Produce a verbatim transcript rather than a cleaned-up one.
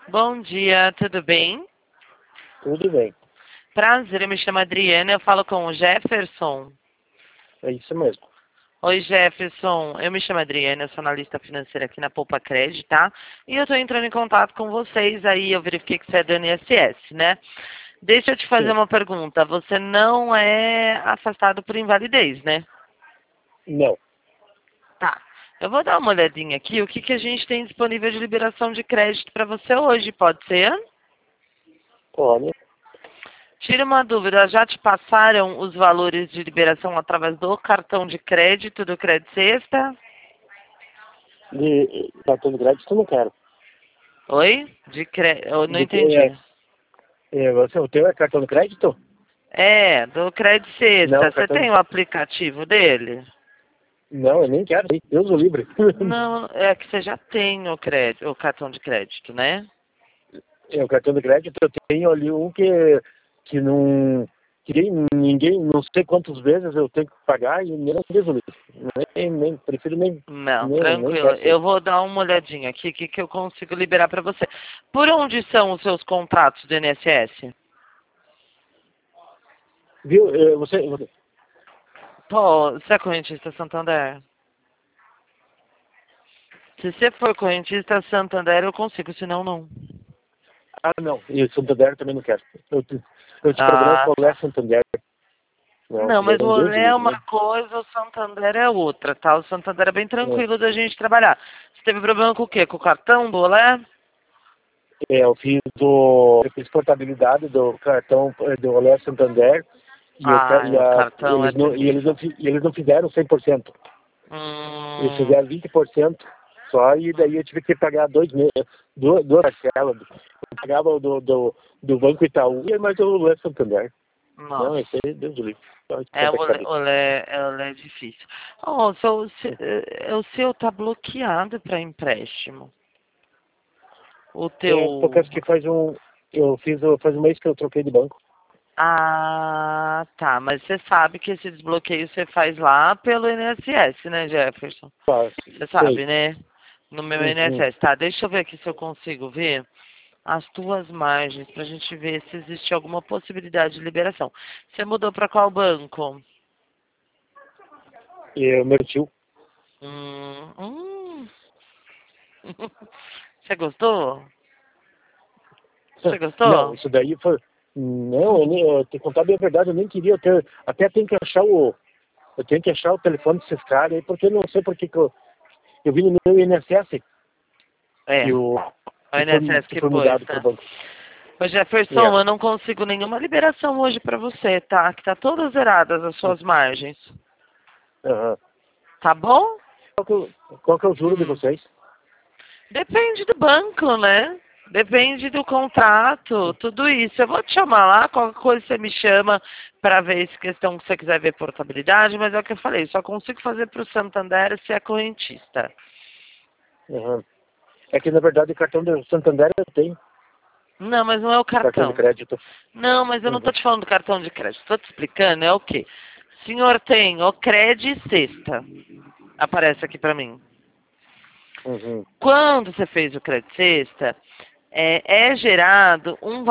Bom dia, tudo bem? Tudo bem, Prazer, eu me chamo Adriana, eu falo com o Jefferson. é isso mesmo. Oi, Jefferson, eu me chamo Adriana, eu sou analista financeira aqui na Poupa Credit, tá? E eu tô entrando em contato com vocês aí, eu verifiquei que você é do I N S S, né? Deixa eu te fazer Sim. uma pergunta, você não é afastado por invalidez, né? Não, Tá. Eu vou dar uma olhadinha aqui, o que, que a gente tem disponível de liberação de crédito para você hoje, pode ser? olha, Tira uma dúvida, já te passaram os valores de liberação através do cartão de crédito, do Crédito Sexta? de cartão de crédito eu não quero. Oi? De cre... Eu não De, é, entendi. é, você, o teu é cartão de crédito? É, do Crédito Não, Sexta. Você cartão tem de... o aplicativo dele? Não, eu nem quero. Deus o livre. Não, é que você já tem o, crédito, o cartão de crédito, né? É, o cartão de crédito eu tenho ali um que, que não... Que ninguém, ninguém, não sei quantas vezes eu tenho que pagar e nem Deus o livre. Nem, nem, prefiro nem, Não, nem, nem tranquilo. quero isso aí. Eu vou dar uma olhadinha aqui, o que, que eu consigo liberar para você. Por onde são os seus contratos do I N S S? Viu? É, Você, você... Pô, você é correntista Santander? Se você for correntista Santander, eu consigo, senão não. Ah, não. E o Santander também não quero. Eu te, eu te programo Ah, qual é tá. Santander. Não, Não, mas o Deus o Olé é livre, uma né? coisa, o Santander é outra, tá? O Santander é bem É. tranquilo da gente trabalhar. Você teve problema com o quê? Com o cartão do Olé? É, eu fiz do, eu fiz portabilidade do cartão eh, do Olé Santander e, o, ca- Ah, e, o a, cartão é eles não, e, eles não, terrível. fi- e eles não fizeram cem por cento. Eles Hum, fizeram vinte por cento só e daí eu tive que pagar dois meses, duas, duas parcelas. Eu pagava o do, do, do Banco Itaú, mas o Olé Santander. Não, esse nossa. aí, Deus do livre. Só É, o esquenta a Olé, cabeça. Olé, é, Olé é difícil. Oh, so, o, se- eh, o seu tá bloqueado para empréstimo. O É, porque teu... acho que faz um, eu fiz, o- faz um mês que eu troquei de banco. Ah, tá. Mas você sabe que esse desbloqueio você faz lá pelo I N S S, né, Jefferson? Ah, Você sei. sabe, né? No meu Uhum. I N S S. Tá, deixa eu ver aqui se eu consigo ver as tuas margens pra gente ver se existe alguma possibilidade de liberação. Você mudou pra qual banco? E o meu tio. Hum, hum. Você gostou? Você Não, gostou? isso daí foi. Não, eu, nem, eu te contar bem a verdade, eu nem queria ter. Até tenho que achar o. Eu tenho que achar o telefone desses caras aí, porque eu não sei porque que eu. Eu vi no meu I N S S É, que o. o Que foi, I N S S que que foi pôs, mudado para o né? banco. Ô Jefferson, É. eu não consigo nenhuma liberação hoje pra você, tá? Que tá todas zeradas as suas margens. Aham. Tá bom? Qual, que, é o- qual que é o juro de Hum. vocês? Depende do banco, né? Depende do contrato, tudo isso. Eu vou te chamar lá, qualquer coisa você me chama para ver se questão que você quiser ver portabilidade, mas é o que eu falei, só consigo fazer para o Santander se é correntista. Aham. É que na verdade o cartão do Santander eu tenho. Não, mas não é o Cartão de cartão. crédito. Não, mas eu não estou Uhum. te falando do cartão de crédito, estou te explicando, é o quê? O senhor tem o Cred Sexta, aparece aqui para mim. Uhum. Quando você fez o Cred Sexta, é, é gerado um